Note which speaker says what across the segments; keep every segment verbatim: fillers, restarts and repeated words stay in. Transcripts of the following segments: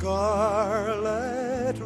Speaker 1: Scarlet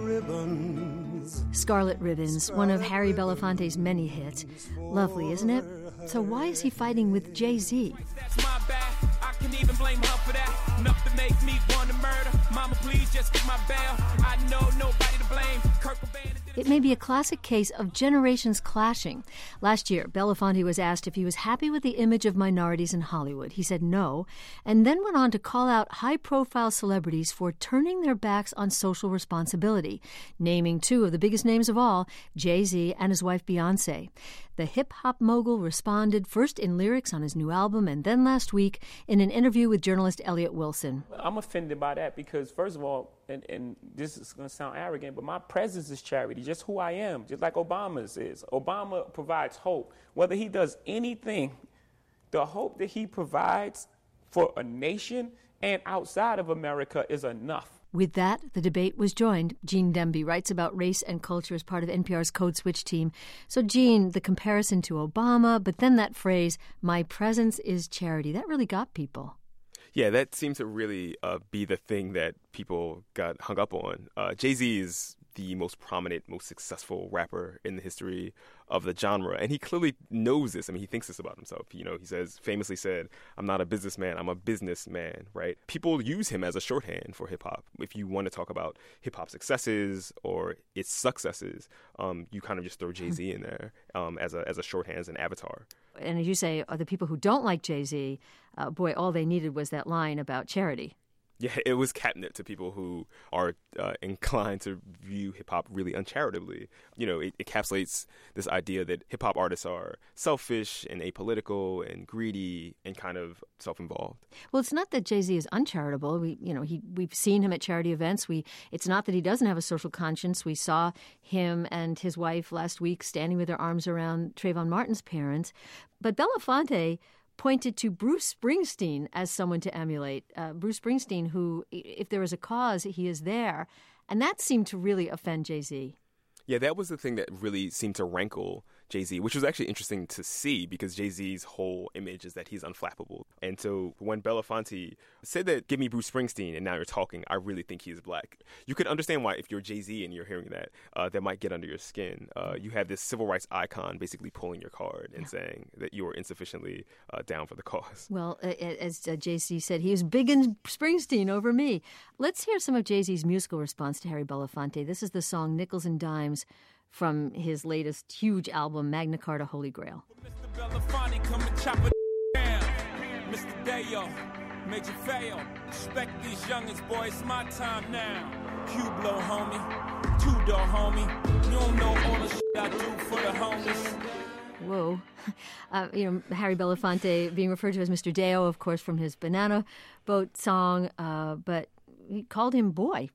Speaker 1: Ribbons.
Speaker 2: Scarlet Ribbons, one of Harry Belafonte's many hits. Lovely, isn't it? So why is he fighting with Jay-Z?
Speaker 3: That's my bad. I can even blame her for that. Enough to make me want to murder. Mama, please just get my bail. I know nobody to blame. Kurt Cobain.
Speaker 2: It may be a classic case of generations clashing. Last year, Belafonte was asked if he was happy with the image of minorities in Hollywood. He said no, and then went on to call out high-profile celebrities for turning their backs on social responsibility, naming two of the biggest names of all, Jay-Z and his wife Beyoncé. The hip-hop mogul responded first in lyrics on his new album and then last week in an interview with journalist Elliot Wilson.
Speaker 4: I'm offended by that because, first of all, and, and this is going to sound arrogant, but my presence is charity, just who I am, just like Obama's is. Obama provides hope. Whether he does anything, the hope that he provides for a nation and outside of America is enough.
Speaker 2: With that, the debate was joined. Gene Demby writes about race and culture as part of N P R's Code Switch team. So, Gene, the comparison to Obama, but then that phrase, my presence is charity, that really got people.
Speaker 5: Yeah, that seems to really uh, be the thing that people got hung up on. Uh, Jay-Z is the most prominent, most successful rapper in the history of the genre. And he clearly knows this. I mean, he thinks this about himself. You know, he says, famously said, I'm not a businessman, I'm a businessman, right? People use him as a shorthand for hip-hop. If you want to talk about hip-hop successes or its successes, um, you kind of just throw Jay-Z in there um, as a as a shorthand, as an avatar.
Speaker 2: And as you say, are the people who don't like Jay-Z, uh, boy, all they needed was that line about charity.
Speaker 5: Yeah, it was catnip to people who are uh, inclined to view hip-hop really uncharitably. You know, it encapsulates this idea that hip-hop artists are selfish and apolitical and greedy and kind of self-involved.
Speaker 2: Well, it's not that Jay-Z is uncharitable. We, you know, he we've seen him at charity events. We, it's not that he doesn't have a social conscience. We saw him and his wife last week standing with their arms around Trayvon Martin's parents. But Belafonte pointed to Bruce Springsteen as someone to emulate. Uh, Bruce Springsteen, who, if there is a cause, he is there. And that seemed to really offend Jay-Z.
Speaker 5: Yeah, that was the thing that really seemed to rankle Jay-Z, which was actually interesting to see because Jay-Z's whole image is that he's unflappable. And so when Belafonte said that, give me Bruce Springsteen, and now you're talking, I really think he's black. You could understand why if you're Jay-Z and you're hearing that, uh, that might get under your skin. Uh, you have this civil rights icon basically pulling your card and yeah. saying that you are insufficiently uh, down for the cause.
Speaker 2: Well, as uh, Jay-Z said, he was big in Springsteen over me. Let's hear some of Jay-Z's musical response to Harry Belafonte. This is the song Nickels and Dimes from his latest huge album, Magna Carta Holy Grail.
Speaker 3: Mister Belafonte, come and chop it down. Mister Dayo, Major Fayo, respect these youngins, boy, it's my time now. Q-Blow, homie, two-door, homie, you don't know all the shit I do for the homies.
Speaker 2: Whoa. Uh, you know, Harry Belafonte being referred to as Mister Dayo, of course, from his Banana Boat song, uh, but he called him boy.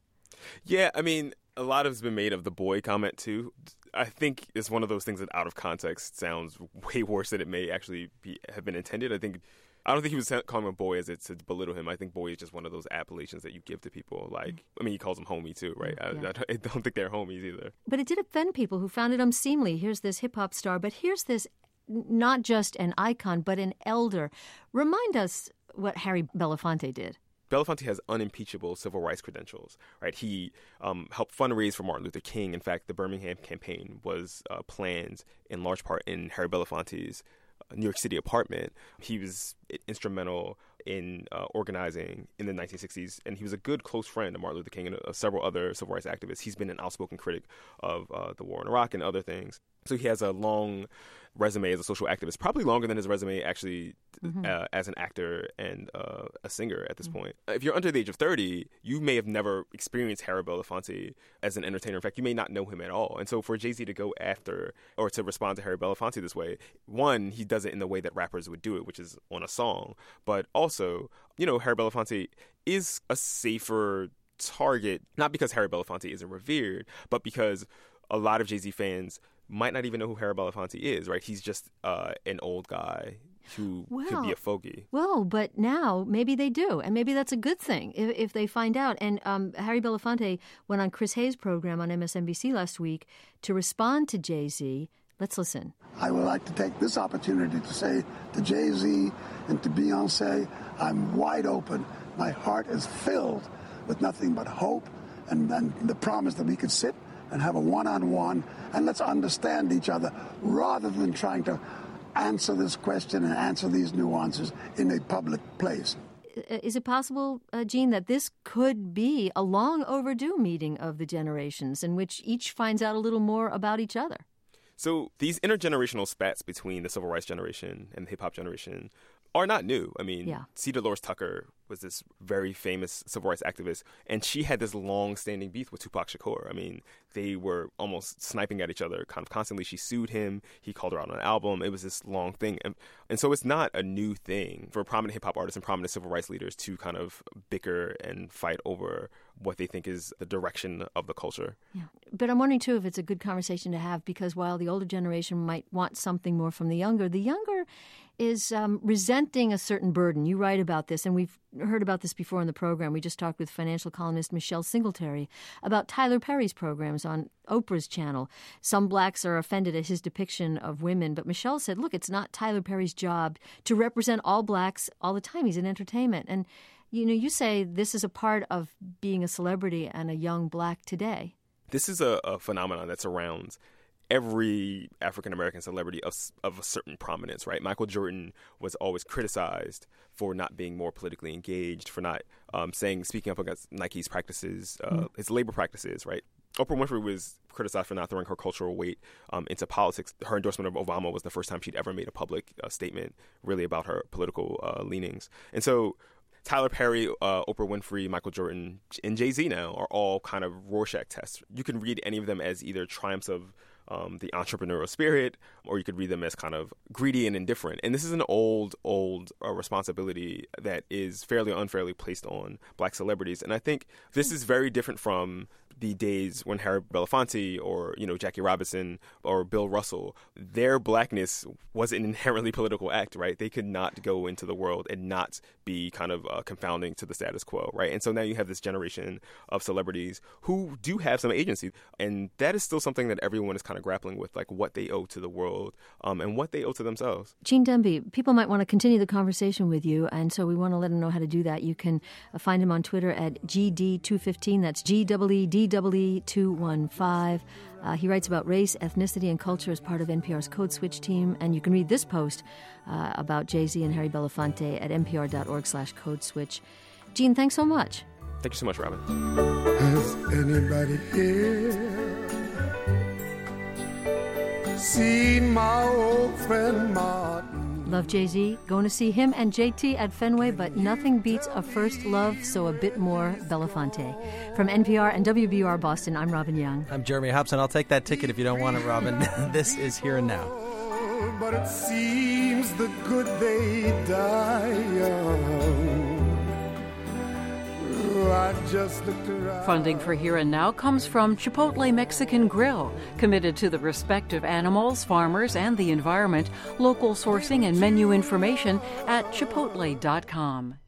Speaker 5: Yeah, I mean, a lot has been made of the boy comment, too. I think it's one of those things that out of context sounds way worse than it may actually be, have been intended. I think I don't think he was calling him a boy as it to belittle him. I think boy is just one of those appellations that you give to people. Like, I mean, he calls them homie, too, right? Yeah. I, I don't think they're homies either.
Speaker 2: But it did offend people who found it unseemly. Here's this hip-hop star, but here's this not just an icon, but an elder. Remind us what Harry Belafonte did.
Speaker 5: Belafonte has unimpeachable civil rights credentials, right? He um, helped fundraise for Martin Luther King. In fact, the Birmingham campaign was uh, planned in large part in Harry Belafonte's uh, New York City apartment. He was instrumental in uh, organizing in the nineteen sixties, and he was a good close friend of Martin Luther King and uh, several other civil rights activists. He's been an outspoken critic of uh, the war in Iraq and other things. So he has a long resume as a social activist, probably longer than his resume actually mm-hmm. uh, as an actor and uh, a singer at this mm-hmm. point. If you're under the age of thirty, you may have never experienced Harry Belafonte as an entertainer. In fact, you may not know him at all. And so for Jay-Z to go after or to respond to Harry Belafonte this way, one, he does it in the way that rappers would do it, which is on a song. But also, you know, Harry Belafonte is a safer target, not because Harry Belafonte isn't revered, but because a lot of Jay-Z fans might not even know who Harry Belafonte is, right? He's just uh, an old guy who
Speaker 2: well,
Speaker 5: could be a fogey.
Speaker 2: Well, but now maybe they do, and maybe that's a good thing if, if they find out. And um, Harry Belafonte went on Chris Hayes' program on M S N B C last week to respond to Jay-Z. Let's listen.
Speaker 6: I would like to take this opportunity to say to Jay-Z and to Beyonce, I'm wide open. My heart is filled with nothing but hope and, and the promise that we could sit and have a one-on-one and let's understand each other rather than trying to answer this question and answer these nuances in a public place.
Speaker 2: Is it possible, uh, Gene, that this could be a long overdue meeting of the generations in which each finds out a little more about each other?
Speaker 5: So these intergenerational spats between the civil rights generation and the hip-hop generation are not new. I mean,
Speaker 2: yeah.
Speaker 5: C. Dolores Tucker was this very famous civil rights activist, and she had this long-standing beef with Tupac Shakur. I mean, they were almost sniping at each other kind of constantly. She sued him. He called her out on an album. It was this long thing. And, and so it's not a new thing for prominent hip-hop artists and prominent civil rights leaders to kind of bicker and fight over what they think is the direction of the culture.
Speaker 2: Yeah. But I'm wondering, too, if it's a good conversation to have, because while the older generation might want something more from the younger, the younger is um, resenting a certain burden. You write about this, and we've heard about this before in the program. We just talked with financial columnist Michelle Singletary about Tyler Perry's programs on Oprah's channel. Some blacks are offended at his depiction of women, but Michelle said, look, it's not Tyler Perry's job to represent all blacks all the time. He's in entertainment. And, you know, you say this is a part of being a celebrity and a young black today.
Speaker 5: This is a, a phenomenon that surrounds every African-American celebrity of, of a certain prominence, right? Michael Jordan was always criticized for not being more politically engaged, for not um, saying, speaking up against Nike's practices, uh, mm. his labor practices, right? Oprah Winfrey was criticized for not throwing her cultural weight um, into politics. Her endorsement of Obama was the first time she'd ever made a public uh, statement really about her political uh, leanings. And so Tyler Perry, uh, Oprah Winfrey, Michael Jordan, and Jay-Z now are all kind of Rorschach tests. You can read any of them as either triumphs of um, the entrepreneurial spirit, or you could read them as kind of greedy and indifferent. And this is an old, old uh, responsibility that is fairly or unfairly placed on black celebrities. And I think this is very different from the days when Harry Belafonte or, you know, Jackie Robinson or Bill Russell, their blackness was an inherently political act, right? They could not go into the world and not be kind of uh, confounding to the status quo, right? And so now you have this generation of celebrities who do have some agency, and that is still something that everyone is kind of grappling with, like what they owe to the world um, and what they owe to themselves.
Speaker 2: Gene Demby, people might want to continue the conversation with you, and so we want to let them know how to do that. You can uh, find him on Twitter at G D two fifteen. That's G E E D E two one five. Uh, he writes about race, ethnicity, and culture as part of N P R's Code Switch team. And you can read this post uh, about Jay-Z and Harry Belafonte at npr.org slash code switch. Gene, thanks so much.
Speaker 5: Thank you so much, Robin.
Speaker 1: Has anybody here seen my old friend Martin?
Speaker 2: Love Jay-Z, going to see him and J T at Fenway, but nothing beats a first love, so a bit more Belafonte. From N P R and W B U R Boston, I'm Robin Young.
Speaker 7: I'm Jeremy Hobson. I'll take that ticket if you don't want it, Robin. This is Here and Now.
Speaker 1: But it seems the good they die young. I just looked around.
Speaker 8: Funding for Here and Now comes from Chipotle Mexican Grill, committed to the respect of animals, farmers, and the environment. Local sourcing and menu information at chipotle dot com.